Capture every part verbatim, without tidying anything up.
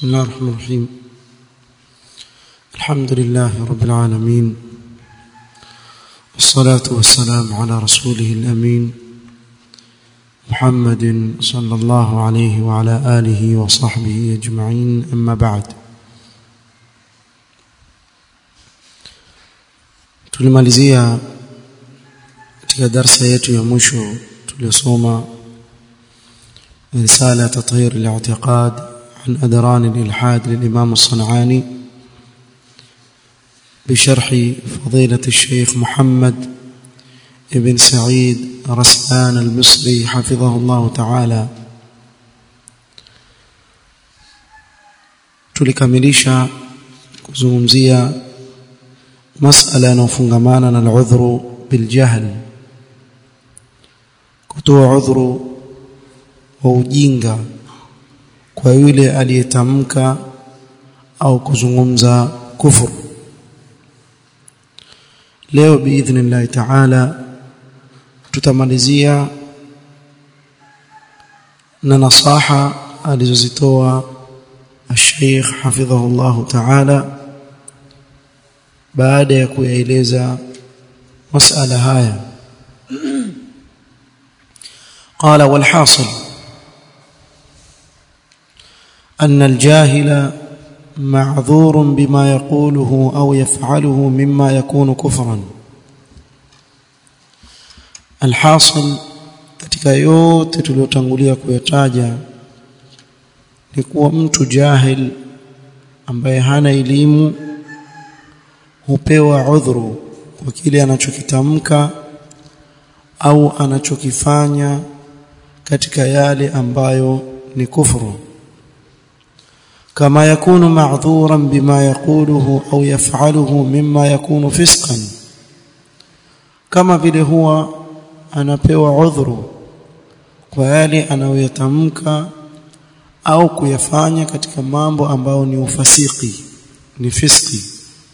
بسم الله الرحمن الرحيم. الحمد لله رب العالمين، والصلاة والسلام على رسوله الأمين محمد صلى الله عليه وعلى آله وصحبه أجمعين. أما بعد، tulimalizia katika darasa yetu ya mwisho tuliosoma رسالة تطهير الاعتقاد عن أدران الإلحاد للإمام الصنعاني بشرح فضيلة الشيخ محمد ابن سعيد رسلان المصري حفظه الله تعالى. tulikamilisha kuzungumzia masala yanayofungamana na al-udhru bil jahl, kutoa udhuru wa ujinga kwa yule aliyetamka au kuzungumza kufuru. Leo biidhnillah ta'ala tutamalizia na nasaha alizozitoa al-Sheikh hafidhahullah ta'ala baada ya kuyaeleza masala haya. Qala wal hasil أن الجاهل معذور بما يقوله أو يفعله مما يكون كفرا. الحاصل katika yote tuliyotangulia kuyataja ni kuwa mtu jahil ambaye hana elimu hupewa udhuru kwa kile anachokitamka au anachokifanya katika yale ambayo ni kufuru, كما يكون معذورا بما يقوله أو يفعله مما يكون فسقا، كما vile huwa anapewa udhuru kwa yale anayoyatamka au kuyafanya katika mambo ambayo ni ufasiki, ni fiski.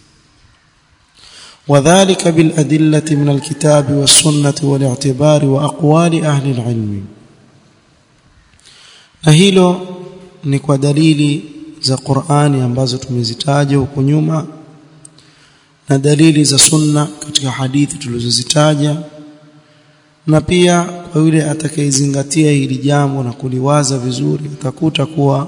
وذلك بالأدلة من الكتاب والسنة والاعتبار وأقوال أهل العلم. na hilo ni kwa dalili za Qur'ani ambazo tumezitaja huko nyuma na dalili za sunna katika hadithi tulizozitaja, na pia kwa yule atakayezingatia hili jambo na kuliwaza vizuri atakuta kuwa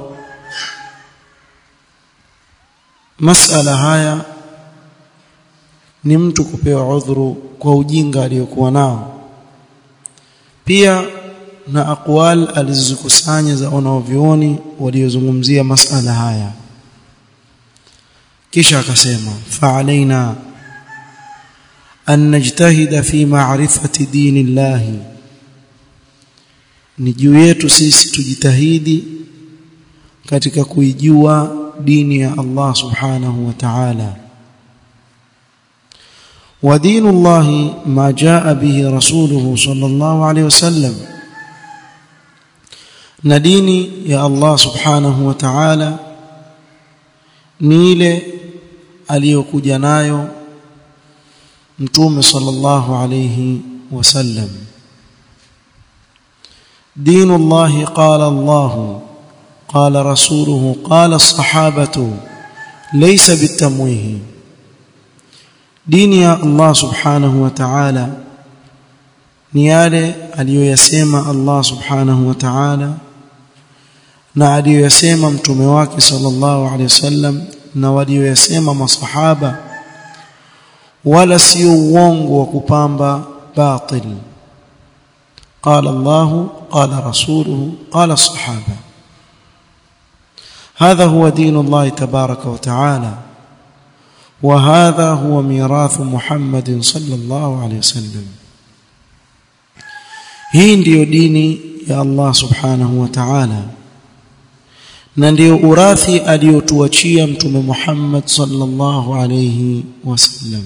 masala haya ni mtu kupewa udhuru kwa ujinga aliyokuwa nao, pia na aqwal alizokusanya za wanavyuoni waliozungumzia masala haya. Kisha akasema fa'alaina an najtahida fi ma'rifati dinillahi, ni juu yetu sisi tujitahidi katika kuijua dini ya Allah subhanahu wa ta'ala. wa dinullahi ma jaa bihi rasuluhu sallallahu alayhi wasallam, na dini ya Allah subhanahu wa ta'ala ni ile aliyokuja nayo mtume sallallahu alayhi wasallam. dinu Allah qala Allah qala rasuluhu qala as-sahabatu laysa bitamwih, dini ya Allah subhanahu wa ta'ala ni yale aliyoyasema Allah subhanahu wa ta'ala na aliyoyasema mtume wake sallallahu alaihi wasallam na walioyasema masahaba, wala sio uongo wa kupamba batil. qala Allah qala rasuluhu qala as-sahaba, hadha huwa dinu Allah tabaraka wa ta'ala, wa hadha huwa mirathu Muhammadin sallallahu alaihi wasallam. Hii ndiyo dini ya Allah subhanahu wa ta'ala na ndiyo urathi aliyotuachia mtume Muhammad sallallahu alayhi wasallam.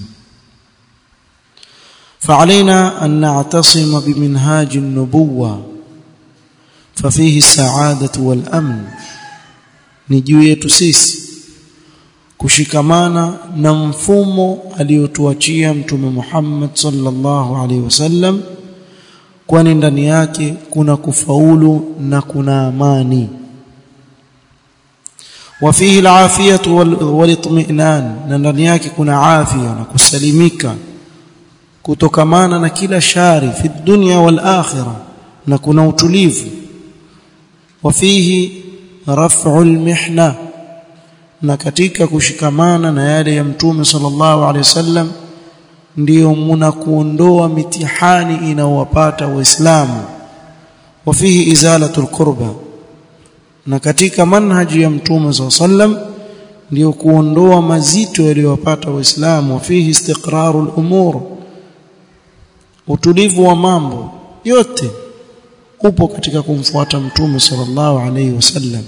فعلينا أن نعتصم بمنهاج النبوة ففيه السعادة والأمن. نجيو yetu sisi kushikamana na mfumo aliyotuachia mtume Muhammad sallallahu alayhi wasallam, kwani ndani yake kuna kufaulu na kuna amani. وفيه العافية والاطمئنان na ndani yake kuna afya na kusalimika kutokamana na kila shari fi dunya wal akhirah na kuna utulivu. Wafihi raf'ul mihna na katika kushikamana na yale ya mtume sallallahu alaihi wasallam ndio muna kuondoa mitihani inaowapata waislamu. Wafihi izalatul qurba na katika manhaji ya mtume sallallahu alaihi wasallam ndio kuondoa mazito yaliyowapata waislamu. Wafihi istiqrarul umur, utulivu wa mambo yote upo katika kumfuata mtume sallallahu alayhi wasallam.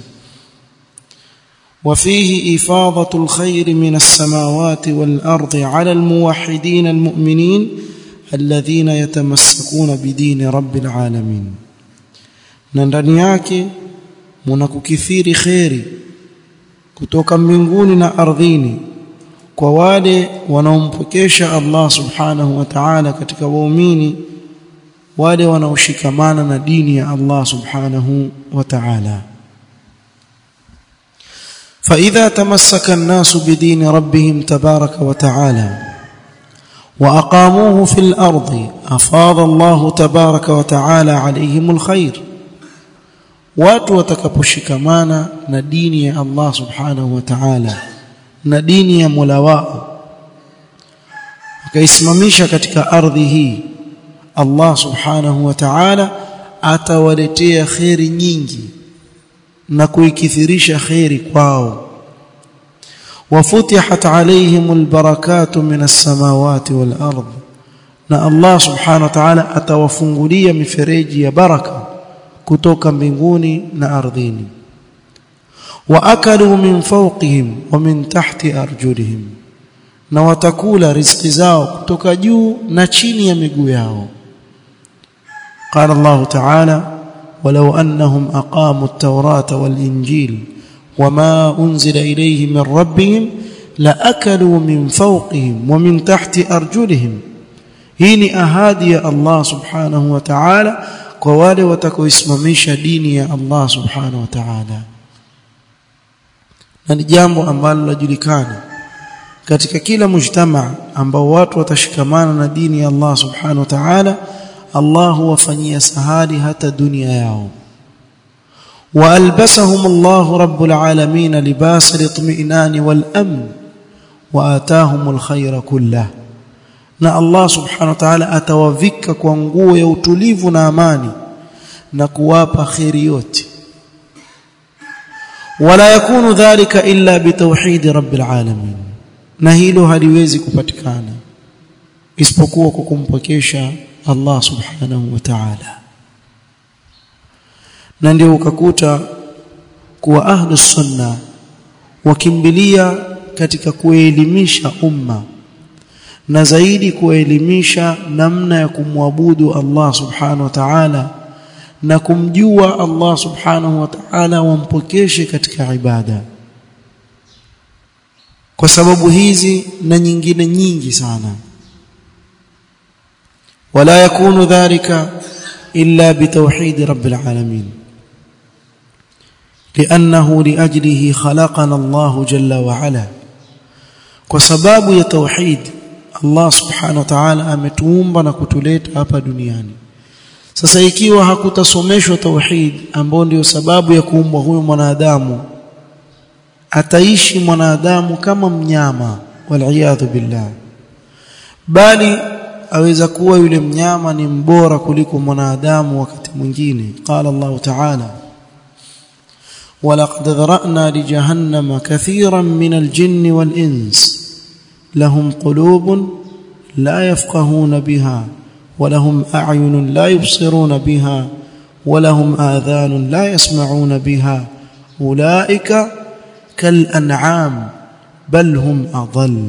وفيه إفاضة الخير من السماوات والأرض على الموحدين المؤمنين الذين يتمسكون بدين رب العالمين. na ndani yake mnakukithiri khairi kutoka mbinguni na ardhini kwa wale wanaompokesha Allah subhanahu wa ta'ala katika waumini, wale wanaoshikamana na dini ya Allah subhanahu wa ta'ala. فإذا تمسك الناس بدين ربهم تبارك وتعالى وأقاموه في الأرض أفاض الله تبارك وتعالى عليهم الخير. watu watakaposhikamana na dini ya Allah subhanahu wa ta'ala na dini ya Mola wao wakaisimamisha katika ardhi hii, Allah subhanahu wa ta'ala atawaletea khairi nyingi na kuikithirisha khairi kwao. wafutihat alayhimul barakatu minas samawati wal ardh, na Allah subhanahu wa ta'ala atawafungulia mifereji ya baraka kutoka mbinguni na ardhini. wa akalu min fawqihim wa min tahti arjulihim, na watakula riziki zao kutoka juu na chini ya miguu yao. قال الله تعالى ولو أنهم أقاموا التوراة والإنجيل وما أنزل إليهم من ربهم لأكلوا من فوقهم ومن تحت أرجلهم. هيني أهادي الله سبحانه وتعالى قوالي وتكويسمميش ديني الله سبحانه وتعالى. na ni jambo ambalo lajulikana katika kila mujtamaa ambao watu watashikamana na dini ya Allah subhanahu wa ta'ala, Allah huwafanyia sahali hata dunia yao. wa albasahum Allah rabbul alamin libas al-itmi'nan wal amn wa atahum al-khayra kullah, na Allah subhanahu wa ta'ala atawavika kwa nguo ya utulivu na amani na kuwapa khairi yote. wala yakunu dhalika illa bitawhid rabbil alamin, na hilo haliwezi kupatikana isipokuwa kwa kumpokesha Allah subhanahu wa ta'ala. na ndio ukakuta kuwa ahlus sunna wakimbilia katika kuelimisha umma na zaidi kuelimisha namna ya kumwabudu Allah subhanahu wa ta'ala na kumjua Allah subhanahu wa ta'ala, wampokeshe katika ibada. Kwa sababu hizi na nyingine nyingi sana, ولا يكون ذلك إلا بتوحيد رب العالمين لأنه لأجله خلقنا الله جل وعلا. وسباب يتوحيد الله سبحانه وتعالى ametuumba na kutuleta hapa duniani. Sasa ikiwa hakutasomeshwa tauhid ambao ndio sababu ya kuumbwa huyo mwanadamu, ataishi mwanadamu kama mnyama, wal billah, bali aweza kuwa yule mnyama ni mbora kuliko mwanadamu wakati mwingine. Qala Allah ta'ala walaqad dhara'na li jahannama kathiran min al-jinni wal-ins lahum qulubun la yafqahuna biha wa lahum a'yunun la yubsiruna biha wa lahum adhanun la yasma'una biha ulaika kal an'am bal hum adall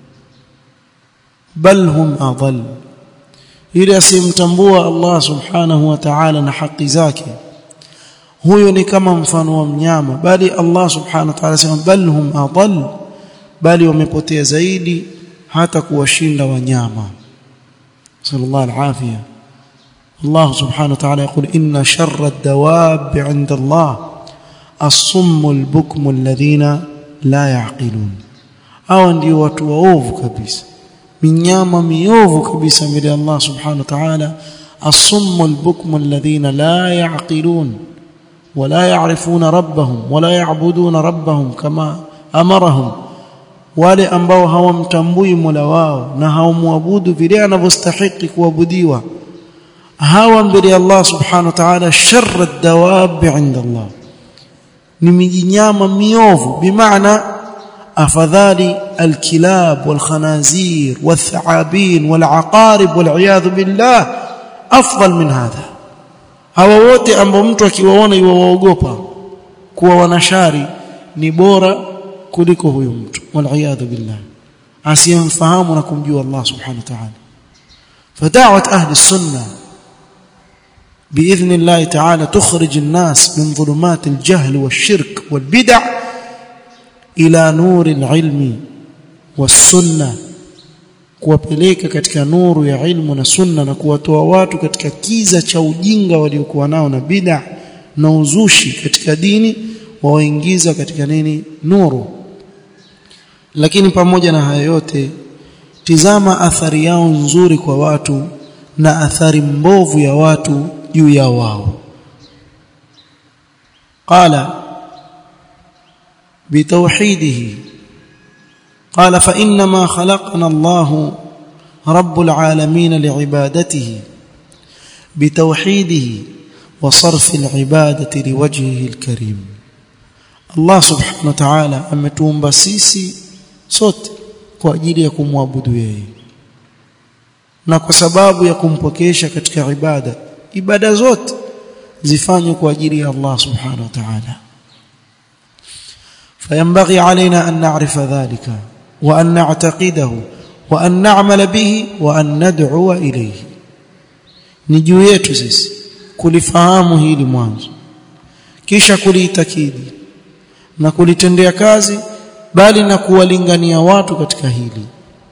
bal hum adall. Yule asimtambua Allah subhanahu wa ta'ala na haki zake, huyo ni kama mfano wa mnyama, bali Allah subhanahu wa ta'ala sema bal hum adall, bali wamepotea zaidi hata kuwashinda wanyama. Sallallahu alafia. Allah subhanahu wa ta'ala yaqul inna sharra ad-dawab 'inda Allah as-summul bukmu alladhina la yaqilun. Hao ndio watu waovu kabisa, minyama miovu kabisa mbele Allah subhanahu wa ta'ala. as-summul bukmu alladhina la yaqilun wala ya'rifuna rabbahum wala ya'buduna rabbahum kama amarahum, wale ambao hawamtambui Mola wao na hawamwabudu vile anavyostahili kuabudiwa. Hawa mbele Allah subhanahu wa ta'ala sharr ad-dawab 'inda Allah, ni minyama miovu, bimaana afadhali al-kilab wal-khanazir wal-tha'abin wal-aqarib wal-'iyadhu billah afdal min hadha. Hawa wote ambao mtu akiwaona yuwaogopa kuwa wanashari ni bora kuliko huyo mtu, wal-'iyadhu billah, asiyemfahamu na kumjua Allah subhanahu wa ta'ala. فدعوة أهل السنة بإذن الله تعالى تخرج الناس من ظلمات الجهل والشرك والبدع إلى نور العلم والسنة, kuwapeleka katika nuru ya ilmu na sunna, na kuwatoa watu katika kiza cha ujinga waliokuwa nao na bid'a na uzushi katika dini, wawaingiza katika nini? Nuru. Lakini pamoja na hayo yote, tizama athari yao nzuri kwa watu na athari mbovu ya watu juu ya wao. Qala bitawhidihi, qala fa inna ma khalaqna Allah rabbul alamin li'ibadatihi bitawhidihi wa sarfi al'ibadati liwajhihi alkarim. Allah subhanahu wa ta'ala ametuumba sisi sote kwa ajili ya kumwabudu yeye na kwa sababu ya kumpokesha katika ibada. Ibada zote zifanywe kwa ajili ya Allah subhanahu wa ta'ala. فينبغي علينا أن نعرف ذلك وأن نعتقده وأن نعمل به وأن ندعو إليه. ni juu yetu sisi kulifahamu hili mwanzo, kisha kuliitakidi na kulitendea kazi, bali na kuwalingania watu katika hili.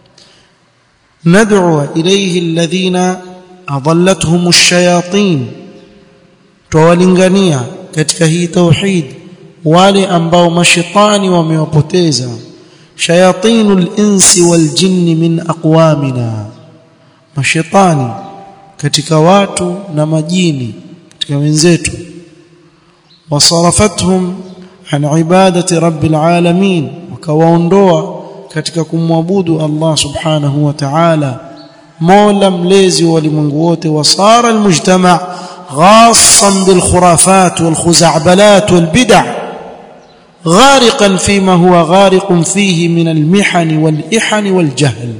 nad'u ilayhi alladhina adallatuhum ash-shayatin, tuwalingania katika hii tauhid wale ambao mashaitani wamewapoteza. shayatinul insi wal jinni min aqwamina, mashaitani katika watu na majini katika wenzetu. wasarafathum an ibadati rabbil alamin, wakawaondoa katika kumwabudu Allah subhanahu wa ta'ala, mola mlezi wa ulimwengu wote. wasara almujtama' ghassan bil khurafat wal khuza'balat wal bid'a غارقا فيما هو غارق فيه من المحن والإحن والجهل.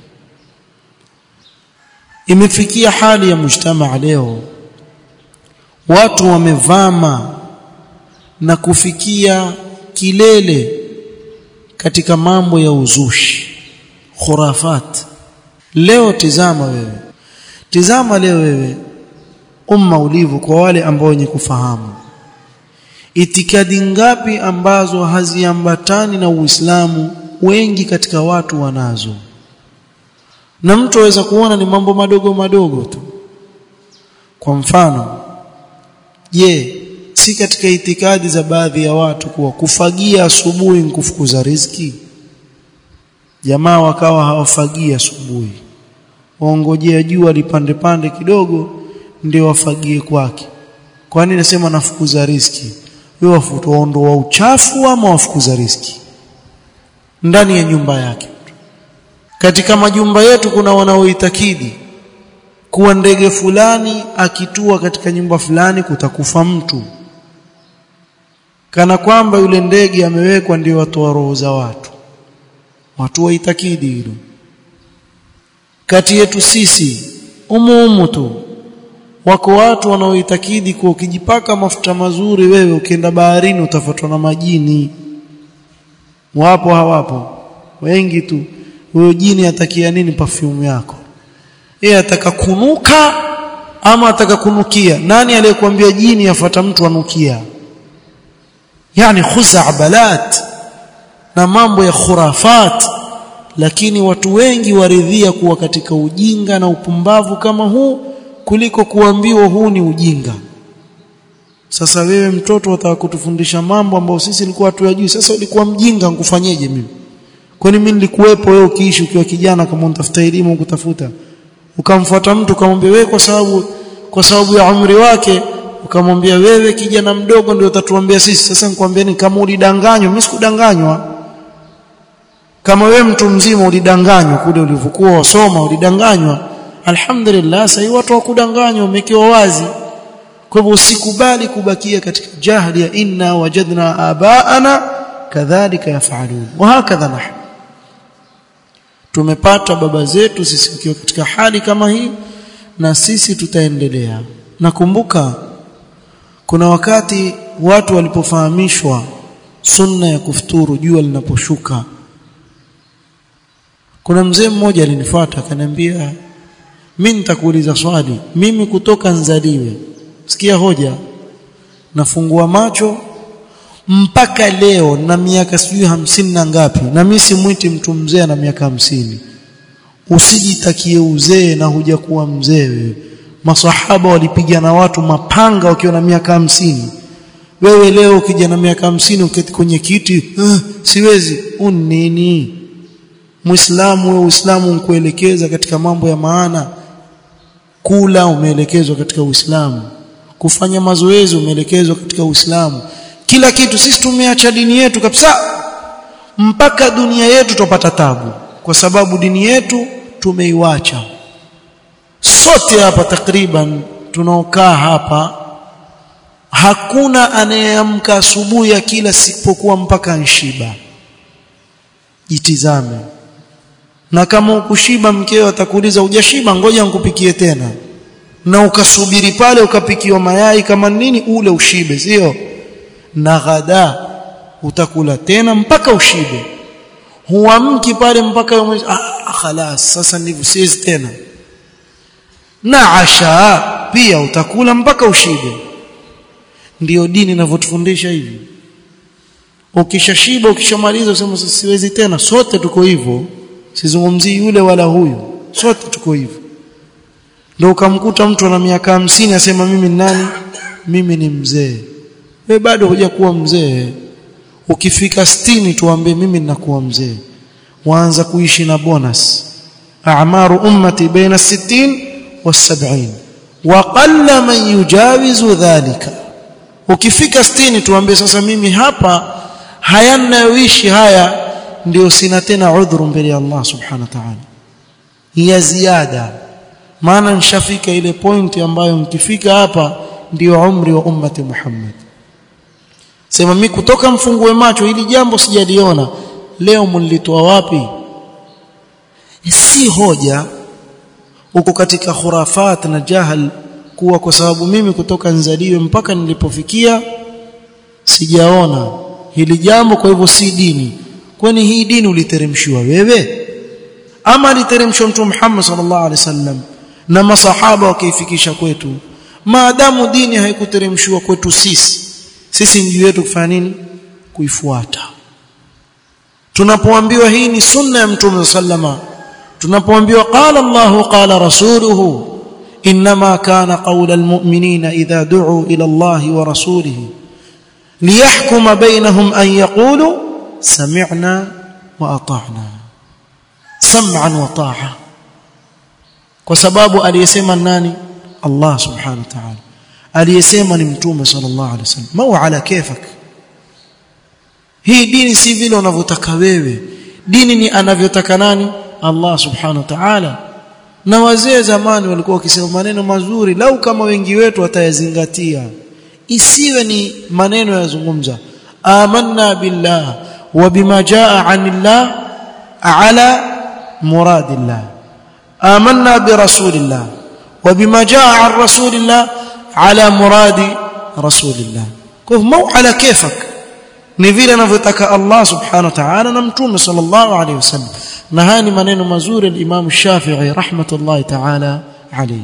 imefikia hali ya mujtamaa leo watu wamevama na kufikia kilele katika mambo ya uzushi, khurafat. Leo tizama wewe, tizama leo wewe umma ulivu, kwa wale ambao wenye kufahamu itikadi ngapi ambazo haziambatani na Uislamu, wengi katika watu wanazo, na mtu aweza kuona ni mambo madogo madogo tu. Kwa mfano, je, si katika itikadi za baadhi ya watu kuwa kufagia asubuhi ni kufukuza riziki? Jamaa wakawa hawafagia asubuhi, waongojea jua lipande pande kidogo ndio wafagie kwake. Kwa nini nasema nafukuza riziki? Wewe wafutoondoa uchafu ama wafukuza riziki ndani ya nyumba yake? Katika majumba yetu kuna wanaoitakidi kuwa ndege fulani akitua katika nyumba fulani kutakufa mtu, kana kwamba yule ndege amewekwa ndio watoa roho za watu. Watu waitakidi hilo. Kati yetu sisi umuumu tu wako watu wanaoitakidi kwa ukijipaka mafuta mazuri wewe ukienda baharini utafuatwa na majini. Wapo hawapo? Wengi tu. Huyo jini atakia nini perfume yako? Yeye ataka kunuka ama ataka kunukia? Nani aliyekwambia jini afuata mtu anukia? Yani khuza'balat na mambo ya khurafat. Lakini watu wengi waridhia kuwa katika ujinga na upumbavu kama huu kuliko kuambiwa huu ni ujinga. Sasa wewe mtoto unataka kutufundisha mambo ambayo sisi tulikuwa hatuyajui. Sasa ulikuwa mjinga, nikufanyeje mimi? Kwani mimi nilikuwepo wewe ukiishi ukiwa kijana, kama unatafuta elimu ukutafuta, ukamfuata mtu ukamwambia wewe kwa sababu kwa sababu ya umri wake ukamwambia wewe kijana mdogo ndio utatuambia sisi. Sasa nikwambieni, kama ulidanganywa, mimi sikudanganywa. Kama wewe mtu mzima ulidanganywa kule ulivyokuwa wasoma, ulidanganywa, alhamdulillah sasa watu wakudanganywa wamekiwa wazi. Kwa hivyo usikubali kubakia katika jahili ya inna wajadna abaana kadhalika yafalun wa hakadha nahnu. Tumepata baba zetu sisi tukiwa katika hali kama hii na sisi tutaendelea. Nakumbuka kuna wakati watu walipofahamishwa sunna ya kufuturu jua linaposhuka, kuna mzee mmoja alinifuata akaniambia, mimi nitakuuliza swali, mimi kutoka nzaliwe, sikia hoja, nafungua macho mpaka leo na miaka sijui hamsini na ngapi, na mimi simuiti mtu mzee na miaka hamsini. Usijitakie uzee na hujakuwa mzee wewe. Masahaba walipigana watu mapanga wakiwa na miaka hamsini. Wewe leo ukija na miaka hamsini uketi kwenye kiti, uh, siwezi. Unini? Muislamu wewe, Uislamu unkuelekeza katika mambo ya maana. Kula umeelekezwa katika Uislamu, kufanya mazoezi umeelekezwa katika Uislamu. Kila kitu sisi tumeacha dini yetu kabisa, mpaka dunia yetu tupata tabu kwa sababu dini yetu tumeiacha. Sote hapa takriban tunaokaa hapa, hakuna anayeamka asubuhi ya kila siku mpaka nshiba. Jitizame. Na kama ukushiba, mkeo atakuuliza hujashiba, ngoja nikupikie tena, na ukasubiri pale ukapikiwa mayai kama nini ule ushibe, sio? Na ghada utakula tena mpaka ushibe. Huamki pale mpaka ah khalas, sasa ndivyo siwezi tena. Na asha pia utakula mpaka ushibe. Ndiyo dini inavyotufundisha hivi. Ukishashiba, ukishamaliza usema siwezi tena. Sote tuko hivyo, sizungumzii yule wala huyu, sote tuko hivyo. Ndio ukamkuta mtu ana miaka hamsini asema mimi ni nani? Mimi ni mzee. Wewe bado hujakuwa mzee. Ukifika sitini tuambie mimi ninakuwa mzee. Waanza kuishi na bonus. A'maru ummati baina sitini wa sabini wa qalla man yujawizu dhalika. Ukifika sitini tuambie sasa mimi hapa haya ninayoishi haya ndio sina tena udhuru mbele ya Allah subhanahu wa ta'ala, ya ziada. Maana nishafika ile point ambayo mkifika hapa ndio umri wa ummati Muhammad. Sema mimi kutoka mfungue macho hili jambo sijaliona, leo mlitoa wapi? Si hoja uko katika khurafat na jahal kuwa kwa sababu mimi kutoka nzaliwe mpaka nilipofikia sijaona hili jambo, kwa hivyo si dini. Kwani hii dini uliteremshiwa wewe ama aliteremshwa Mtume Muhammad sallallahu alaihi wasallam na masahaba wakaifikisha kwetu? Maadamu dini haikuteremshiwa kwetu sisi, sisi ndio yetu kufanya nini? Kuifuata. Tunapoambiwa hii ni sunna ya Mtume sallama, tunapoambiwa qala Allahu qala rasuluhu, inma kana qawla almu'minina idha du'u ila Allahi wa rasulihi liyahkuma bainahum an yaqulu sami'na wa ata'na, sam'an wa ta'a. Kwa sababu aliyesema nani? Allah subhanahu wa ta'ala. Aliyesema ni Mtume sallallahu alaihi wasallam. Mau ala kefak. Hii dini si vile unavyotaka wewe. Dini ni anavyotaka nani? Allah subhanahu wa ta'ala. Na wazee zamani walikuwa wakisema maneno mazuri, lau kama wengi wetu watayazingatia, isiwe ni maneno yazungumza amanna billah wa bima jaa anillah ala muradillah, amanna bi rasulillah wa bima jaa an rasulillah ala muradi rasulillah. Kwa hivyo ala kefak, ni vile anavyotaka Allah subhanahu wa ta'ala na Mtume sallallahu alayhi wasallam. Na haya ni maneno mazuri al-Imam Shafi'i rahmatullahi ta'ala alayhi.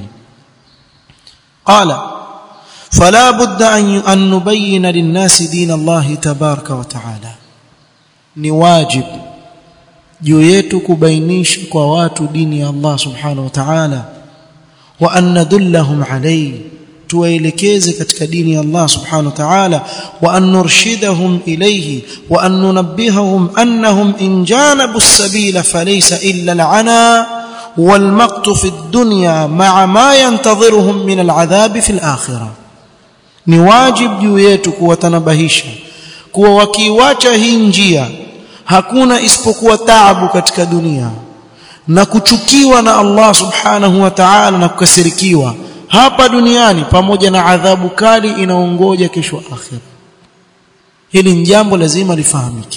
Qala fala budda an nubayyana lin-nasi din Allah tabaraka wa ta'ala. Ni wajib juu yetu kubainisha kwa watu dini ya Allah subhanahu wa ta'ala, wa an nadullahum alayhi, tuwaelekeze katika dini ya Allah subhanahu wa ta'ala, wa an nurshidahum ilayhi wa an nunabbihahum annahum in janabu as-sabila falaysa illa al-'ana wal maqtu fi ad-dunya ma'a ma yantadhiruhum min al-'adhab fi al-akhirah. Ni wajibu juu yetu kuwatanabahisha kuwa wakiwacha hii njia hakuna isipokuwa taabu katika dunia na kuchukiwa na Allah subhanahu wa ta'ala na kukasirikiwa hapa duniani pamoja na adhabu kali inaongoja kesho akhira. Hili ni jambo lazima lifahamike.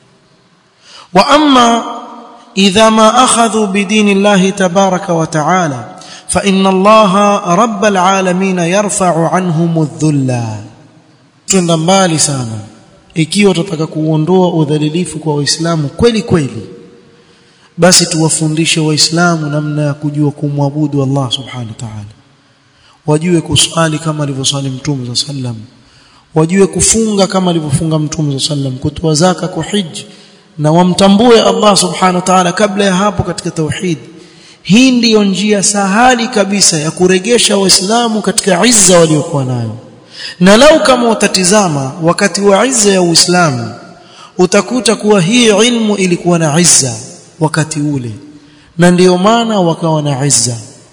Wa amma idha ma akhadhu bidini Allah tabaraka wa ta'ala fa inna Allah rabbul alamin yarfa'u anhum adh-dhulla. Tunda mbali sana ikiwa tutataka kuondoa udhalilifu kwa waislamu kweli kweli, basi tuwafundishe waislamu namna ya kujua kumwabudu Allah subhanahu wa ta'ala, wajue kusali kama alivyosali Mtume sallam, wajue kufunga kama alivyofunga Mtume sallam, kutoa zaka, kuhiji, na wamtambue Allah subhanahu wa ta'ala kabla ya hapo katika tauhid. Hii ndiyo njia sahali kabisa ya kuregesha waislamu katika izza waliokuwa nayo. Na lau kama utatizama wakati wa izza ya Uislamu utakuta kuwa hii ilmu ilikuwa na izza wakati ule, na ndiyo maana wakawa na izza.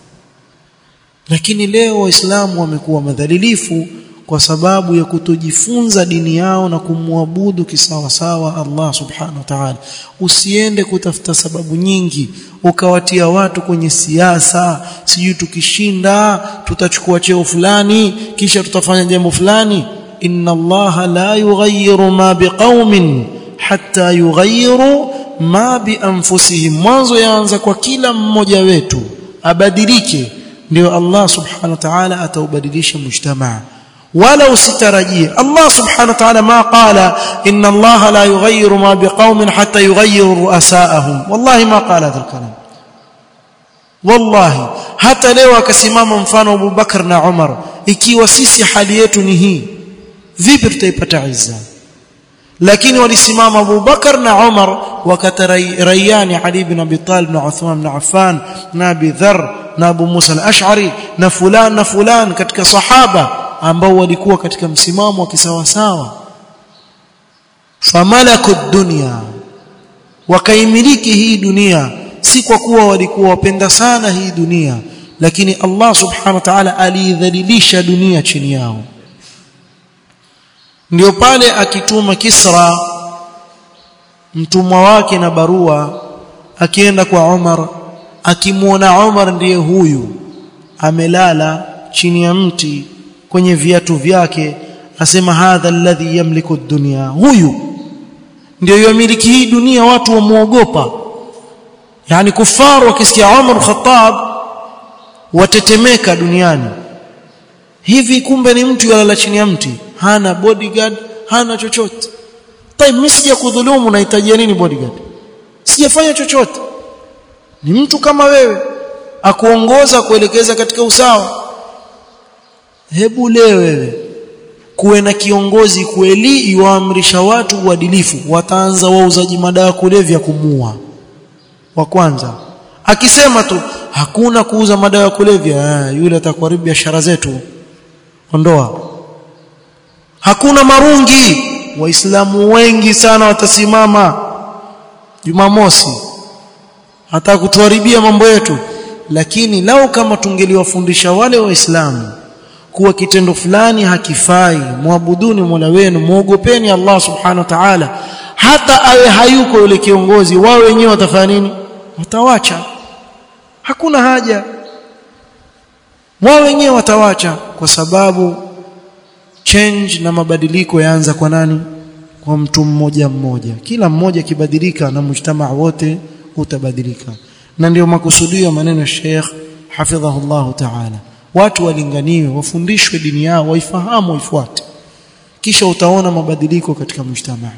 Lakini leo waislamu wamekuwa madhalilifu kwa sababu ya kutojifunza dini yao na kumwabudu kisawa sawa Allah subhanahu wa ta'ala. Usiende kutafuta sababu nyingi ukawatia watu kwenye siasa, sijui tukishinda tutachukua cheo fulani kisha tutafanya jambo fulani. Inna Allah la yughayyiru ma biqaumin hatta yughayyiru ma bi anfusihim. Mwanzo yaanza kwa kila mmoja wetu abadilike, ndio Allah subhanahu wa ta'ala ataubadilisha mujtamaa. wala usitarajie. Allah subhanahu wa ta'ala ma qala inna Allah la yughayyiru ma biqaumin hatta yughayyiru ru'asaahum. Wallahi ma qala hadha al-kalam. Wallahi hata leo akasimama mfano Abu Bakar na Umar, ikiwa sisi hali yetu ni hii, vipi tutaipata izza? Lakini walisimama Abu Bakar na Umar wakatarayani Ali ibn Abi Talib na Uthman ibn Affan na Abi Dharr na Abu Musa al-Ash'ari na fulan na fulan katika sahaba ambao walikuwa katika msimamo wa kisawa sawa. Famalaku dunya, wakaimiliki hii dunia, si kwa kuwa walikuwa wapenda sana hii dunia, lakini Allah subhanahu wa ta'ala alidhalilisha dunia chini yao. Ndio pale akituma Kisra mtumwa wake na barua, akienda kwa Umar, akimuona Umar ndiye huyu amelala chini ya mti kwenye viatu vyake, asema hadha alladhi yamliku ad-dunya, huyu ndio yamiliki hii dunia. Watu wamuogopa, yani kufaru wakisikia Umar Khattab watetemeka duniani. Hivi kumbe ni mtu yalala chini ya mti, hana bodyguard, hana chochote. Tai mimi sija kudhulumu, nahitaji nini bodyguard? Sijafanya chochote. Ni mtu kama wewe, akuongoza kuelekeza katika usawa. Hebu leo wewe kuwe na kiongozi kweli iwaamrisha watu uadilifu, wataanza wauzaji madawa kulevya kumua wa kwanza. Akisema tu hakuna kuuza madawa kulevya, yule atakuharibu biashara zetu, ondoa. Hakuna marungi, waislamu wengi sana watasimama Jumamosi hata kutuharibia mambo yetu. Lakini lao kama tungeliwafundisha wale waislamu kuwa kitendo fulani hakifai, muabuduni Mola wenu, muogopeni Allah subhanahu wa ta'ala, hata awe hayuko yule kiongozi, wao wenyewe watafanya nini? Watawacha. Hakuna haja, wao wenyewe watawacha, kwa sababu change na mabadiliko yaanza kwa nani? Kwa mtu mmoja mmoja. Kila mmoja kibadilika na mujtamaa wote utabadilika. Na ndio makusudio maneno ya Sheikh hafidhahullah ta'ala, watu walinganiwe, wafundishwe dini yao, waifahamu, waifuate, kisha utaona mabadiliko katika mujtamaa.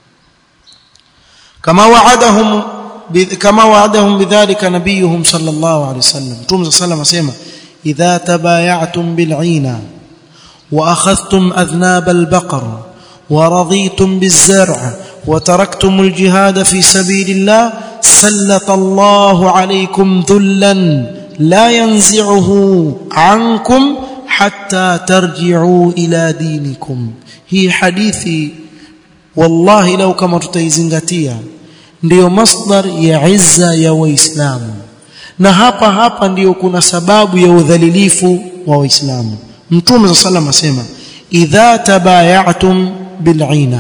Kama waadahum kama waadahum bidhalika nabiyuhum sallallahu alayhi wasallam. Mtume sallallahu asema idha tabaya'tum bil'ina wa akhadhtum adhnab al-baqar wa raditum biz-zar' wa taraktum al-jihad fi sabilillah sallata Allahu alaykum dhullan la yanzi'uhu 'ankum hatta tarji'u ila dinikum. Hii hadithi wallahi lau kama tutaizingatia ndiyo masdar ya izza ya waislamu, na hapa hapa ndiyo kuna sababu ya udhalilifu wa waislamu. Mtume sallallahu asema idha tabaya'tum bil'ina,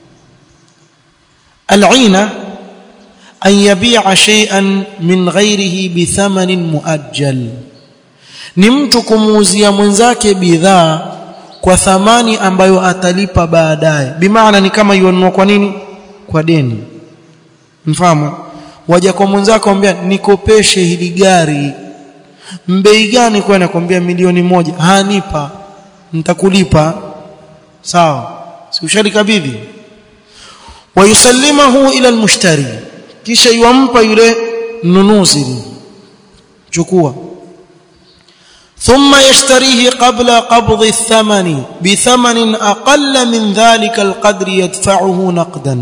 al'ina an yabi'a shay'an min ghayrihi bi thamanin muajjal, ni mtu kumuuzia mwenzake bidhaa kwa thamani ambayo atalipa baadaye. Bimaana ni kama yununua kwa nini? Kwa deni. Mfahamu? Waja kwa mwenzako ambia nikopeshe hili gari, mbei gani? Kwa nakwambia milioni moja. Hanipa, nitakulipa. Sawa, si ushalikabidhi. Wa yusallimahu ila almushtari, kisha yuampa yule mnunuzi, chukua. ثم يشتريه قبل قبض الثمن بثمن أقل من ذلك القدر يدفعه نقدا.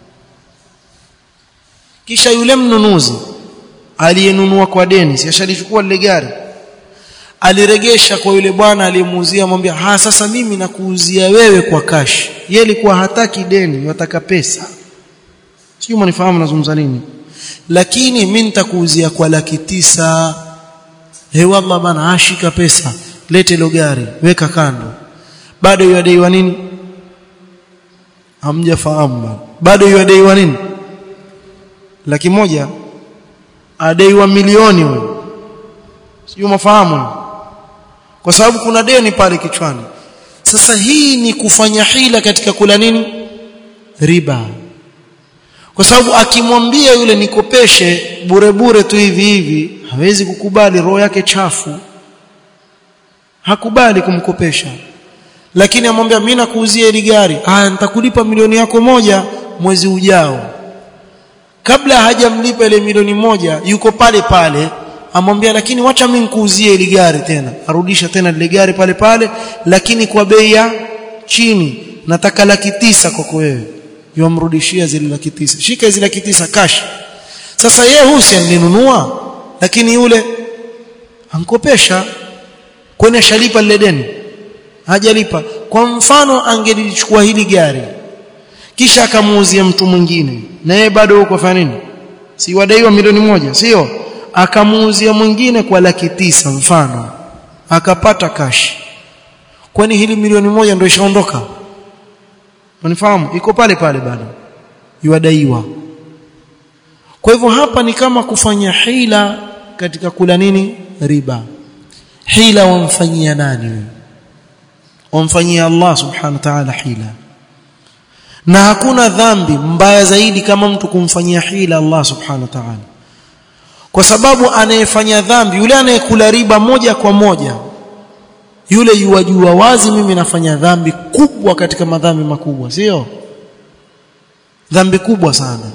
kisha yule mnunuzi aliyenunua kwa deni, si ashalichukua ile gari, aliregesha kwa yule bwana aliyemuuzia, amwambia ha, sasa mimi nakuuzia wewe kwa cash. Yeye alikuwa hataki deni, yataka pesa. Sio, mnifahamu nazungumza nini? Lakini mimi nitakuuzia kwa laki tisa. He wallah bana, ashika pesa, lete ile gari, weka kando. Bado yadaiwa nini? Hamjafahamu. Bado yadaiwa nini? Laki moja, adaiwa milioni wewe. Sio, mafahamu? Kwa sababu kuna deni pale kichwani. Sasa hii ni kufanya hila katika kula nini? Riba. Kwa sababu akimwambia yule nikopeshe bure bure tu hivi hivi, hawezi kukubali, roho yake chafu, hakubali kumkopesha. Lakini amwambia mimi nakuuzia ile gari, ah, nitakulipa milioni yako moja mwezi ujao. Kabla hajamlipa ile milioni moja, yuko pale pale, amwambia lakini wacha mimi nikuuzie ile gari tena. Arudisha tena ile gari pale pale, lakini kwa bei ya chini, nataka laki tisa kwako wewe. Yomrudishia zile laki tisa. Shika zile laki tisa cash. Sasa yeye Hussein alinunua, lakini yule ankopesha, kwani shalipa lile deni? Hajalipa. Kwa mfano angelichukua hili gari kisha akamuuzia mtu mwingine, na yeye bado uko fanya nini? Si wadaiwa milioni moja, sio? Akamuuzia mwingine kwa laki tisa mfano, akapata cash. Kwani hili milioni moja ndio ishaondoka? Unifahamu? Iko pale pale bado yuadaiwa. Kwa hivyo hapa ni kama kufanya hila katika kula nini? Riba. Hila wamfanyia nani wewe? Wamfanyia Allah subhanahu wa ta'ala hila. Na hakuna dhambi mbaya zaidi kama mtu kumfanyia hila Allah subhanahu wa ta'ala. Kwa sababu anayefanya dhambi, yule anayekula riba moja kwa moja, yule yuwajua wazi mimi nafanya dhambi kubwa katika madhambi makubwa, sio? Dhambi kubwa sana.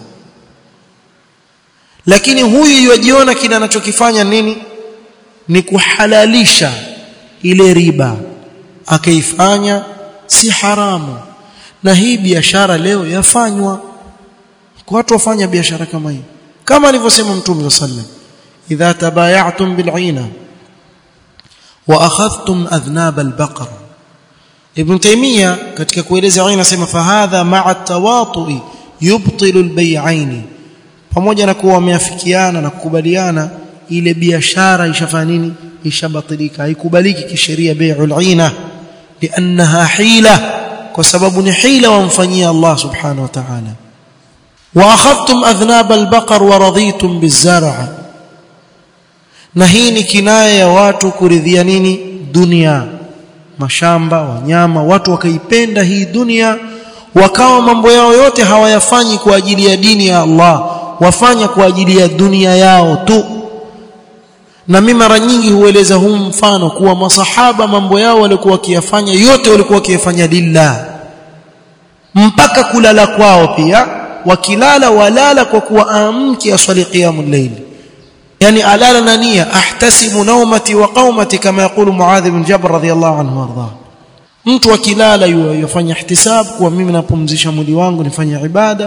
Lakini huyu yujiona kile anachokifanya nini? Ni kuhalalisha ile riba, akaifanya si haramu. Na hii biashara leo yafanywa kwa watu wafanya biashara kama hii, kama alivyosema Mtume sallallahu alayhi wasallam, idha tabaya'tum bil'ina wa akhadhtum adhnab al-baqar. Ibn Taymiyyah katika kueleza aina sema fahadha ma'a at-tawatu'i yubtilu al-bay'ain, pamoja na kuwa wameafikiana na kukubaliana, ile biashara ishafanya nini? Ishabatilika, haikubaliki kisheria bai'ul 'ina, li'annaha hila, kwa sababu ni hila wamfanyia Allah subhanahu wa ta'ala. Wa akhadhtum adhnab al-baqar wa raditum biz-zar'a, na hii ni kinaya ya watu kuridhia nini? Dunia, mashamba, wanyama. Watu wakaipenda hii dunia, wakawa mambo yao yote hawayafanyi kwa ajili ya dini ya Allah, wafanya kwa ajili ya dunia yao tu. Na mimi mara nyingi hueleza huu mfano kuwa masahaba mambo yao walikuwa wakiyafanya yote walikuwa wakiyafanya lillah, mpaka kulala kwao pia, wakilala walala kwa kuwa amki aswali qiyamul layl. Yani alala na nia, ahtasibu nawmati wa qaumati, kama yakulu Muadh ibn Jabal radhiyallahu anhu warda. Mtu akilala yufanya ihtisab kwa mimi napumzisha mwili wangu nifanye ibada,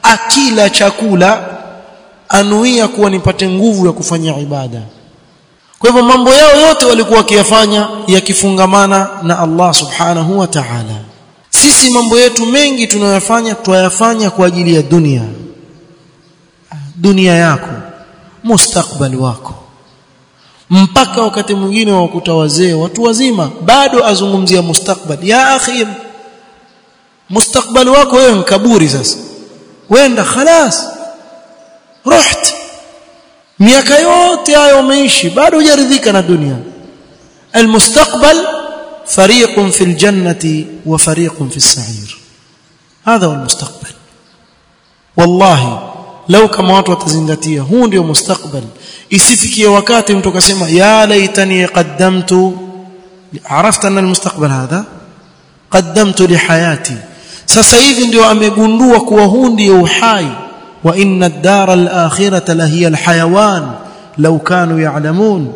akila chakula anuia kuwa nipate nguvu ya kufanya ibada. Kwa hivyo mambo yao yote walikuwa wakiyafanya yakifungamana na Allah subhanahu wa ta'ala. Sisi mambo yetu mengi tunayofanya tuyafanya kwa ajili ya dunia. Dunia yako, mustakbali wako. Mpaka wakati mwingine wakuta wazee, watu wazima bado azungumzia mustakbali. Ya akhi, mustakbali wako wewe ni kaburi sasa. Wenda khalas. Ruht. Miaka yote hayo umeishi bado hujaridhika na dunia. Almustakbal fariqun fil jannati wa fariqun fis sa'ir. Hadha huwa almustakbal. Wallahi lau kama watu watazingatia huu ndio mustakbal, isifikie wakati mtu akasema ya laitani qaddamtu, arafta anna almustakbal hadha qaddamtu li hayati. Sasa hivi ndio amegundua kuwa huu ndio uhai. Wa inna ad-dara al-akhirata la hiya al-hayawan law kanu ya'lamun.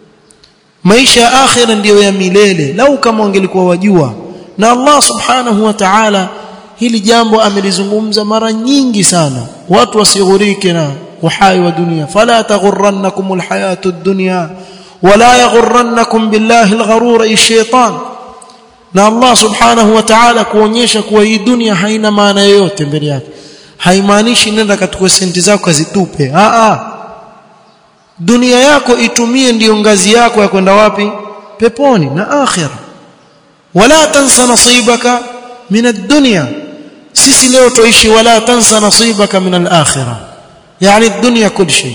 Maisha akhira ndio ya milele lau kama wangelikuwa wajua. Na Allah subhanahu wa ta'ala hili jambo amelizungumza mara nyingi sana. Watu wasighurike na uhai wa dunia. Fala taghurrannakum al-hayatu ad-dunya wala yaghurrannakum billahi al-gharur ash-shaytan. Na Allah subhanahu wa ta'ala kuonyesha kuwa hii dunia haina maana yoyote mbele yake. Haimaanishi nenda katukue senti zako kazitupe. A a. Dunia yako itumie ndio ngazi yako ya kwenda wapi? Peponi na akhira. Wala tansa nasibaka min ad-dunya. Sisi leo tuishi wala tansa nasibaka min al-akhirah. Yani ad-dunya kull shay.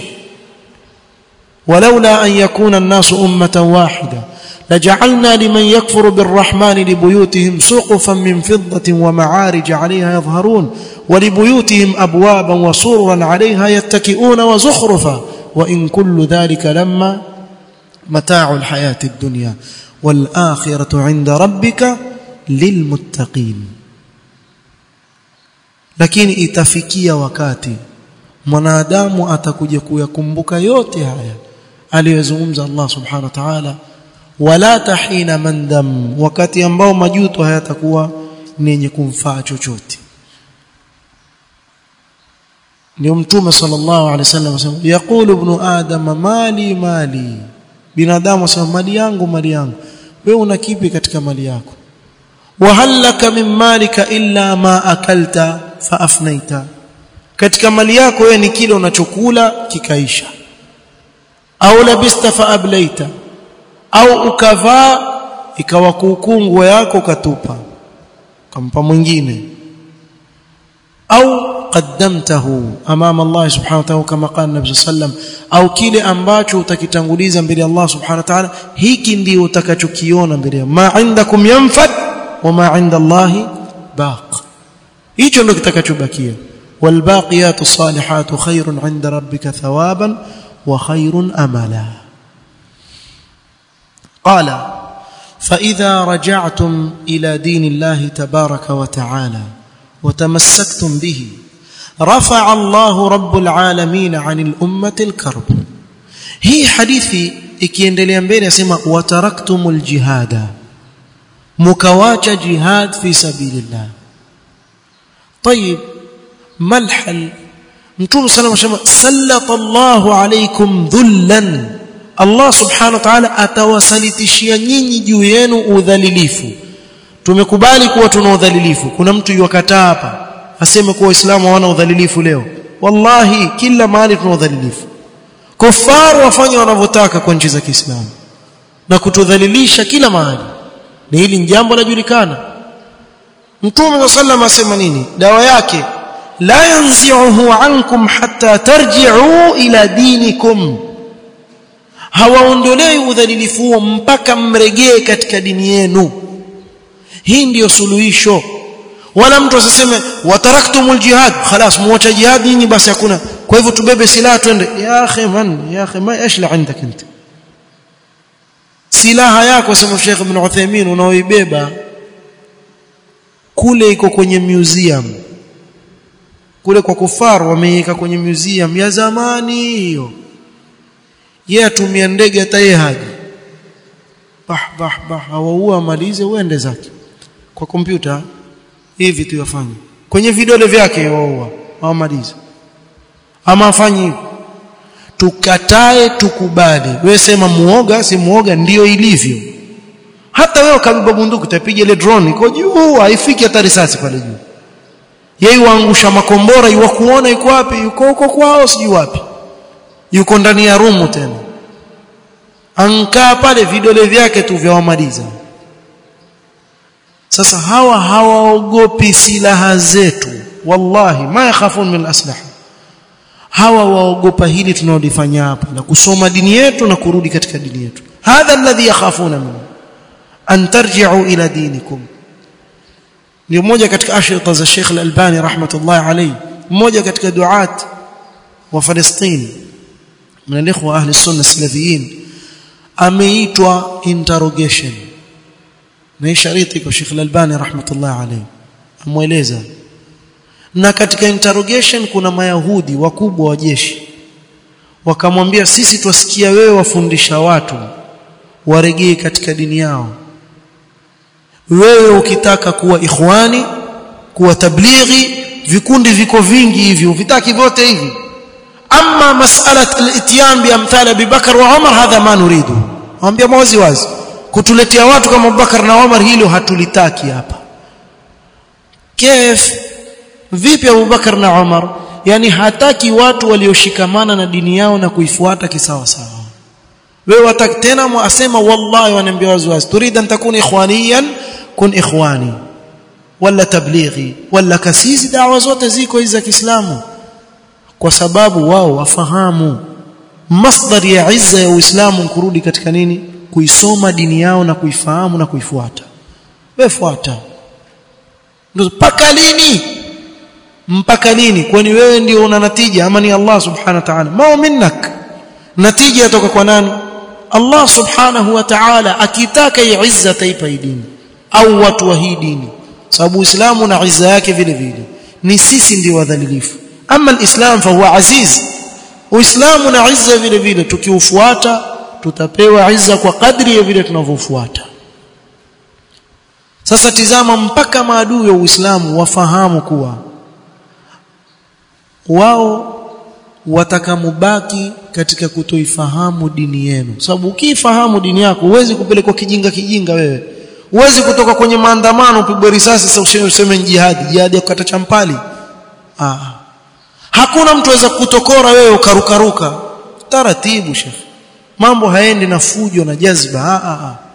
ولولا أن يكون الناس أمة واحدة لجعلنا لمن يكفر بالرحمن لبيوتهم سقفا من فضة ومعارج عليها يظهرون ولبيوتهم أبوابا وسررا عليها يتكئون وزخرفا وإن كل ذلك لما متاع الحياة الدنيا والآخرة عند ربك للمتقين. لكن itafikia wakati mwanadamu atakuja kuyakumbuka yote haya aliyozungumza Allah subhanahu wa ta'ala, wala tahina mandam, wakati ambao majuto hayatakuwa ni yenye kumfaa chochote. Ndio Mtume sallallahu alaihi wasallam asema yaqulu ibn adam mali mali, binadamu asema mali yangu mali yangu. Wewe una kipi katika mali yako? Wa halaka min malika illa ma akalta fa afnaita, katika mali yako wewe ni kile unachokula kikaisha, au labista fa ablaita, au ukavaa ikawa kuukungu yako katupa kampa mwingine, au qaddamtahu amama Allah subhanahu wa ta'ala kama qala Nabii sallam, au kile ambacho utakitanguliza mbele ya Allah subhanahu wa ta'ala, hiki ndio utakachokiona mbele ya ma indakum yanfad wa ma inda Allah baq. Hicho ndio kitakachobakia. والباقيات الصالحات خير عند ربك ثوابا وخير أملا. قال فإذا رجعتم إلى دين الله تبارك وتعالى وتمسكتم به رفع الله رب العالمين عن الأمة الكرب. هي حديثي ikiendelea mbele yasema wataraktumul jihada, mukawacha jihad fi sabilillah. طيب ما الحل؟ Mtume sallallahu alayhi wasallam sallallahu alaykum dhullan, Allah subhanahu wa ta'ala atawasalitishia nyinyi juu yenu udhalilifu. Tumekubali kuwa tuna udhalilifu. Kuna mtu yukataa hapa aseme kuwa Waislamu hawana udhalilifu leo. Wallahi kila mahali tuna udhalilifu. Kufaru wafanya wanavyotaka kwa nchi za Kiislamu na kutudhalilisha kila mahali, na hili ni jambo lajulikana. Mtume sallallahu alayhi wasallam asema nini? Dawa yake la yanzi'uhu ankum hatta tarji'u ila dinikum, hawaondolei udhalilifu mpaka mregee katika dini yenu. Hii ndiyo suluhisho. Wala mtu asiseme wataraktumul jihad, خلاص muacha jihad nyinyi basi hakuna, kwa hivyo tubebe silaha twende. Ya akhi man ya akhi ma ايش اللي عندك انت؟ silaha yako sema Sheikh Ibn Uthaymeen unaoibeba kule iko kwenye museum kule kwa kufaru, wameiweka kwenye museum ya zamani hiyo. Yeye atumia ndege hata yeye haji bah bah bah, hawaua malize uende zake kwa kompyuta hivi tu yafanye kwenye vidole vyake, waua hawamalize ama afanye hivi. tukatae tukubali. Wewe sema muoga si muoga, ndio ilivyo. Hata wewe kabeba bunduki utapiga ile drone iko juu, haifiki hata risasi pale juu. Yeye waangusha makombora, yuwakuona yuko wapi? Yuko huko kwao sijui wapi. Yuko ndani ya rumu tena. Ankaa pale vidole vyake tu vya wamaliza. Sasa hawa hawaogopi silaha zetu. Wallahi ma yakhafun min al-aslah. Hawa waogopa hili tunalofanya hapa na kusoma dini yetu na kurudi katika dini yetu. Hadha alladhi yakhafuna minhu an tarji'u ila dinikum. Ni mmoja katika ashrita za Sheikh Al-Albani rahmatullahi alayhi, mmoja katika duat wa Palestina min al-ikhwa ahli sunna salafiyin, ameitwa interrogation. Na shariti kwa Sheikh Al-Albani rahmatullahi alayhi amueleza, na katika interrogation kuna mayahudi wakubwa wa jeshi wakamwambia, sisi twasikia wewe wafundisha watu waregee katika dini yao. Wewe ukitaka kuwa ikhwani, kuwa tablighi, vikundi viko vingi hivi, uvitaki vyote hivi. Amma mas'alat al-ityan bi amthal Abi Bakar wa Umar, hadha ma nuridu. Waambia wazi wazi, kutuletea watu kama Abu Bakar na Umar, hilo hatulitaki hapa. Kif vipi Abu Bakar na Umar? Yani hataki watu walioshikamana na dini yao na kuifuata kisawa sawa. Wewe wataki tena muasema, wallahi wanaambia wazi wazi, turida an takuna ikhwaniyan kun ikhwani, wala tablighi, wala kasisi. Dawa zote ziko hizi za Kiislamu, kwa sababu wao wafahamu masdar ya izza ya Uislamu kurudi katika nini? Kuisoma dini yao na kuifahamu na kuifuata. Wewe fuata. Ndio mpaka lini? Mpaka lini? Kwani wewe ndio una natija ama ni Allah subhanahu wa ta'ala? Mao minnak. Natija yatoka kwa nani? Allah subhanahu wa ta'ala. Akitaka hii izza taipa hii dini au watu wa hii dini, sababu Uislamu na izza yake vile vile ni sisi ndio wadhalilifu. Ama alislam fa huwa aziz. Uislamu na izza vile vile tukiufuata tutapewa izza kwa kadri ya vile tunavyofuata. Sasa tizama, mpaka maadui wa Uislamu wafahamu kuwa wao watakamubaki katika kutoifahamu dini yenu. Sababu ukifahamu dini yako huwezi kupelekwa kijinga kijinga wewe. Huwezi kutoka kwenye maandamano upigwe risasi sasa useme jihad, jihad ya kukata champali. Ah. Hakuna mtu aweza kutokora wewe ukarukaruka. Taratibu shekhi. Mambo haendi na fujo na jazba. Ah ah ah.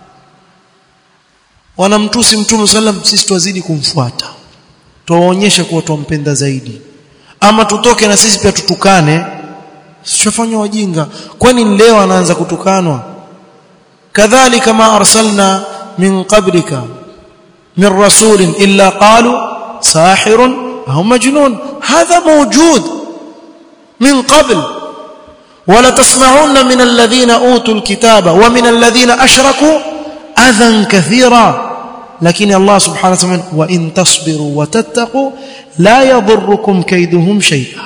Wanamtusi Mtume sallam, sisi tuwazidi kumfuata. Tuwaonyesha kuwa tumpenda zaidi. Ama tutoke na sisi pia tutukane, sifanye wajinga. Kwani leo anaanza kutukanwa? Kadhalika ma arsalna min qablika min rasulin illa qalu sahirun au majnun. Hadha mawjud min qabl. Wala tasma'unna min alladhina utul kitaba wa min alladhina ashraku adhan kathira. Lakini Allah subhanahu wa ta'ala, wa in tasbiru wa tattaqu la yadhurrukum kaiduhum shay'a.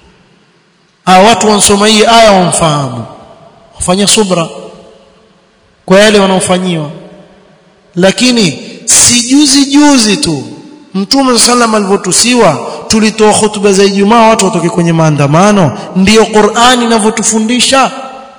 Watu wansoma hii aya wamfahamu, wafanya subra kwa yale wanaofanyiwa. Lakini si juzi juzi tu Mtume sallam alivyotusiwa, tulitoa hutuba za Ijumaa watu watoke kwenye maandamano, ndio Qur'ani inavyotufundisha.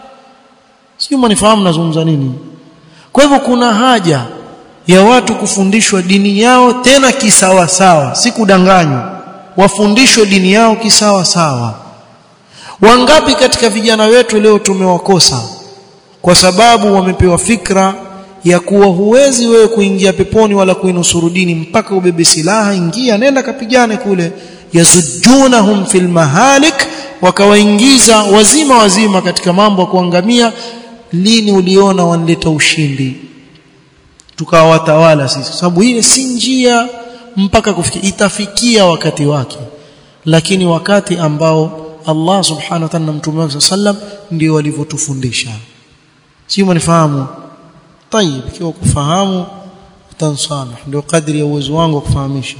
Sio mnifahamu nazungumza nini? Kwa hivyo kuna haja ya watu kufundishwa dini yao tena kisawa sawa, si kudanganywa. Wafundishwe dini yao kisawa sawa. Wangapi katika vijana wetu leo tumewakosa kwa sababu wamepewa fikra ya kuwa huwezi wewe kuingia peponi wala kuinusuru dini mpaka ubebe silaha. Ingia, nenda kapigane kule. Yazujunahum fil mahalik, wakawaingiza wazima wazima katika mambo ya kuangamia. Lini uliona wanaleta ushindi tukawatawala sisi? Sababu hii si njia mpaka kufikia. Itafikia wakati wake, lakini wakati ambao Allah subhanahu wa ta'ala na Mtume wake sallam ndio walivyotufundisha. Sio mnifahamu? Tayeb, ikiwa kufahamu utansana, ndio kadri ya uwezo wangu kufahamisha.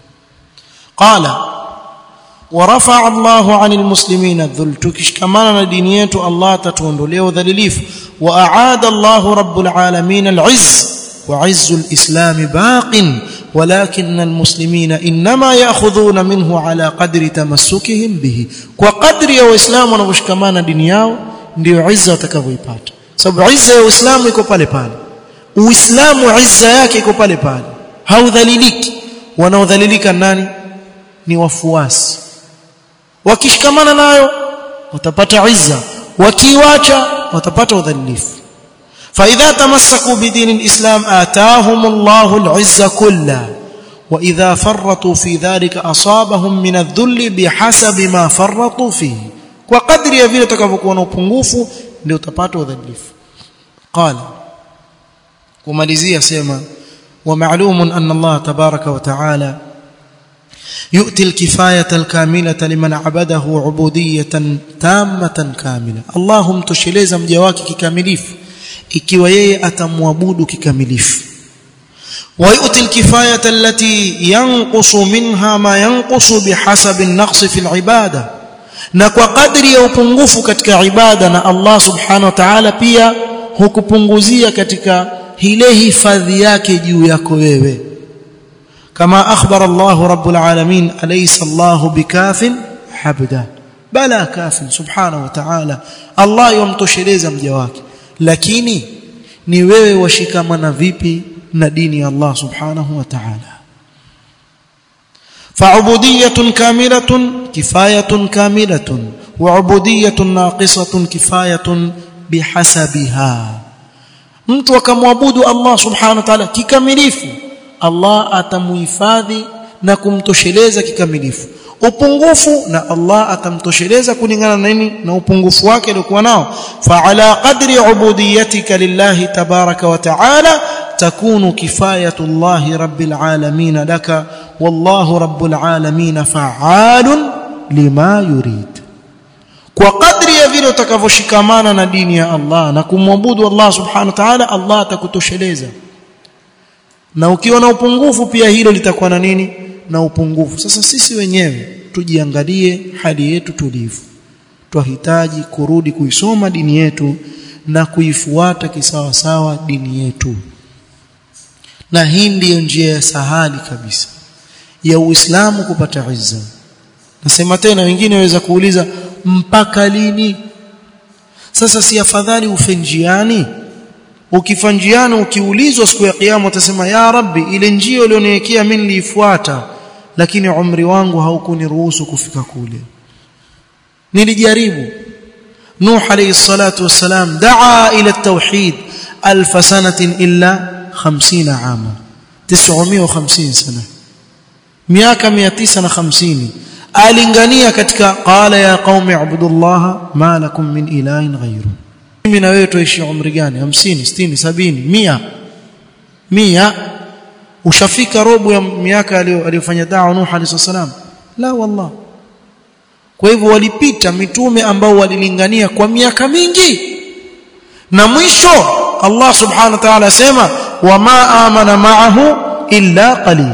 Qala wa rafa'a Allahu 'anil muslimina adh-dhul. Tukishikamana na dini yetu Allah atatuondolea udhalilifu. Wa a'ada Allahu rabbul alamin al-'izz wa 'izzul islam baqin walakin almuslimina inma ya'khudhuna minhu ala qadri tamassukihim bihi, kwa kadri ya waislamu wanavyoshikamana dini yao ndio izza watakavyoipata. Sababu izza ya Uislamu iko pale pale, Uislamu izza yake iko pale pale, haudhaliliki. Wanaodhalilika nani? Ni wafuasi. Wakishikamana nayo watapata izza, wakiwacha watapata udhalilifu. fa idha tamassaku bidin alislam ataahum Allahu al'izza kulla wa idha farratu fi dhalika asabahum min adh-dhull bihasabi ma farratu fihi, kwa kadri ya vile utakavyokuwa na upungufu ndio utapata udhalilifu. qala, kumalizia sema wa ma'lumun anna Allah tabaraka wa ta'ala يؤتي الكفاية الكاملة لمن عبده عبودية تامة كاملة. اللهم tosheleza mja wake kikamilifu ikiwa yeye atamwabudu kikamilifu. ويؤتي الكفاية التي ينقص منها ما ينقص بحسب النقص في العبادة, na kwa kadri ya upungufu katika ibada na Allah subhanahu wa ta'ala pia hukupunguzia katika ile hifadhi yake juu yako wewe. كما أخبر الله رب العالمين أليس الله بكاف عبده بلا كاف سبحانه وتعالى. الله yomtosheleza mja wake, lakini ni wewe washikamana vipi na dini ya Allah subhanahu wa ta'ala. فعبودية كاملة كفاية كاملة وعبودية ناقصة كفاية بحسبها. mtu akamwabudu Allah subhanahu wa ta'ala kikamilifu, Allah atamuhifadhi na kumtosheleza kikamilifu. Upungufu na Allah atamtosheleza kulingana na nini? Na upungufu wake aliokuwa nao. fa ala qadri ubudiyatika lillahi tabaraka wa ta'ala takunu kifayatullahi rabbil alamin laka wallahu rabbul alamin fa'alun lima yurid. Kwa kadri ya vile utakavyoshikamana na dini ya Allah na kumwabudu Allah subhanahu wa ta'ala, Allah atakutosheleza. Na ukiwa na upungufu pia hilo litakuwa na nini? Na upungufu. Sasa sisi wenyewe tujiangalie hali yetu tulivu. Tunahitaji kurudi kuisoma dini yetu na kuifuata kisawa sawa dini yetu. Na hii ndiyo njia ya sahali kabisa ya Uislamu kupata izza. Nasema tena, wengine waweza kuuliza mpaka lini? Sasa si afadhali ufe njiani? Ukifa njiani ukiulizwa siku ya kiyama utasema ya Rabbi, ile njia ulioniwekea mimi niliifuata, lakini umri wangu haukuniruhusu kufika kule. Nilijaribu. Nuh alayhi salatu wassalam daa ila at-tauhid alf sanatin illa khamsina ama, tisini na hamsini sana, miaka mia tisa na hamsini alingania katika qala ya qaumi ibudullaha ma lakum min ilahin ghayru. Mimi na wewe tuishi umri gani? hamsini, sitini, sabini, mia? mia ushafika robo ya miaka aliyofanya da'wa Nuh alayhi salam? La wallah. Kwa hivyo walipita mitume ambao walilingania kwa miaka mingi, na mwisho Allah subhanahu wa ta'ala sema wama amana ma'ahu illa qalil.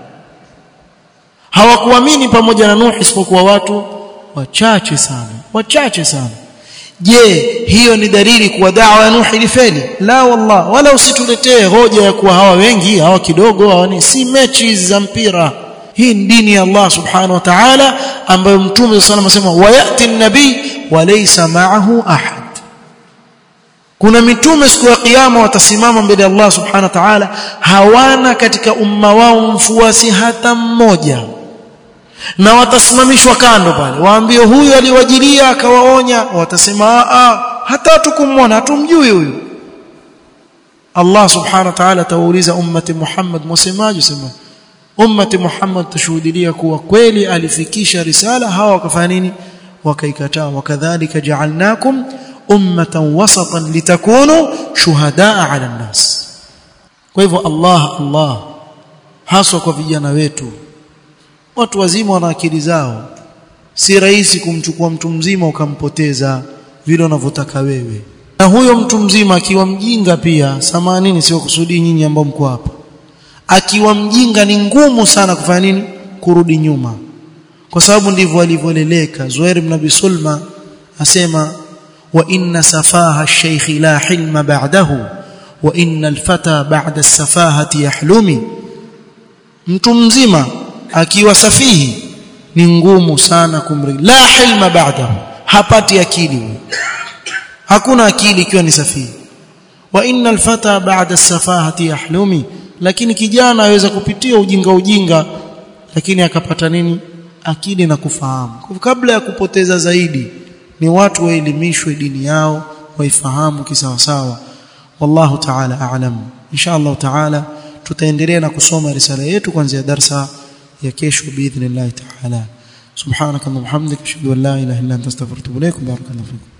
Hawakuamini pamoja na Nuh isipokuwa watu wachache sana, wachache sana. Je, hiyo ni dalili kuwa da'wa ya Nuh ilifeli? La wallah. Wala usituletee hoja ya kuwa hawa wengi, hawa kidogo, hawa ni si mechi za mpira. Hii ni dini ya Allah subhanahu wa ta'ala ambayo Mtume sallallahu alayhi wasallam asema wayati an-nabi wa laysa ma'ahu ahad. Kuna mitume siku ya kiyama watasimama mbele ya Allah subhanahu wa ta'ala, hawana katika umma wao mfuasi hata mmoja, na watasimamishwa kando pale, waambie huyu aliwajilia akawaonya, watasema a hata tukumwona, hatumjui huyu. Allah subhanahu wa ta'ala atawauliza ummati Muhammad, msemaje? Sema ummati Muhammad tashuhudia kuwa kweli alifikisha risala, hawa wakafanya nini? Wakaikataa. Wakadhalika ja'alnakum ummatan wasatan litakunu shuhadaa 'ala an-nas. Kwa hivyo Allah Allah haswa kwa vijana wetu, watu wazima wana akili zao, si rahisi kumchukua mtu mzima ukampoteza vile unavyotaka wewe. Na huyo mtu mzima akiwa mjinga pia, samanini sio kusudi nyinyi ambao mko hapa, akiwa mjinga ni ngumu sana kufanya nini? Kurudi nyuma, kwa sababu ndivyo alivyoleleka. Zuhair ibn Abi Sulma asema wa inna safaha ash-shaykh la hilma ba'dahu wa inna al-fata ba'da as-safahati yahlumi. mtu mzima akiwa safihi ni ngumu sana kumri la hilma ba'dahu, hapati akili, hakuna akili ikiwa ni safihi. Wa innal fata ba'da as-safahati yahlumi, lakini kijana aweza kupitia ujinga ujinga lakini akapata nini? Akili na kufahamu. Kwa kabla ya kupoteza zaidi ni watu waelimishwe dini yao, waifahamu kisawa sawa. Wallahu ta'ala a'lam. Insha Allah ta'ala tutaendelea na kusoma risala yetu kuanzia darasa ya kesho biidhnillah ta'ala. Subhanakallahumma wa bihamdika ashhadu an la ilaha illa anta astaghfiruka wa atubu ilaik. Barakallahu fiik.